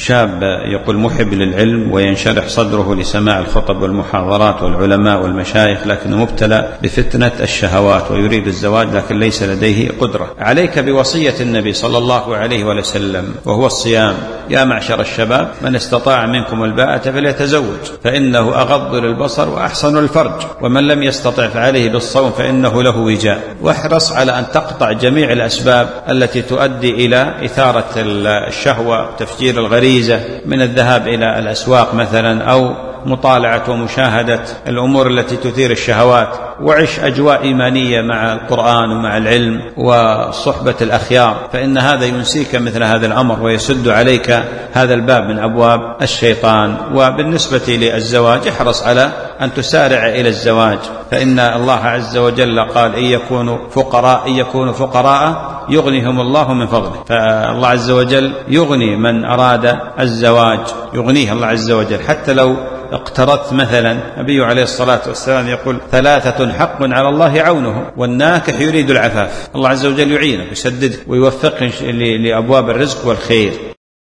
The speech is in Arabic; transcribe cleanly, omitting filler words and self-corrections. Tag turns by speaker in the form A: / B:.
A: شاب يقول محب للعلم وينشرح صدره لسماع الخطب والمحاضرات والعلماء والمشايخ، لكنه مبتلى بفتنة الشهوات ويريد الزواج لكن ليس لديه قدرة. عليك بوصية النبي صلى الله عليه وسلم وهو الصيام: يا معشر الشباب من استطاع منكم الباءة فليتزوج فإنه أغض للبصر وأحسن للفرج، ومن لم يستطع فعليه بالصوم فإنه له وجاء. واحرص على أن تقطع جميع الأسباب التي تؤدي إلى إثارة الشهوة، تفجير الغريزة من الذهاب إلى الأسواق مثلا، أو مطالعة ومشاهدة الأمور التي تثير الشهوات، وعش أجواء إيمانية مع القرآن ومع العلم وصحبة الأخيار، فإن هذا ينسيك مثل هذا الأمر ويسد عليك هذا الباب من أبواب الشيطان. وبالنسبة للزواج احرص على أن تسارع إلى الزواج، فإن الله عز وجل قال: إن يكونوا فقراء يغنيهم الله من فضله. فالله عز وجل يغني من أراد الزواج، يغنيه الله عز وجل. حتى لو اقترضت مثلا، النبي عليه الصلاة والسلام يقول: 3 حق على الله عونهم، والناكح يريد العفاف. الله عز وجل يعينك ويسددك ويوفقك لأبواب الرزق والخير.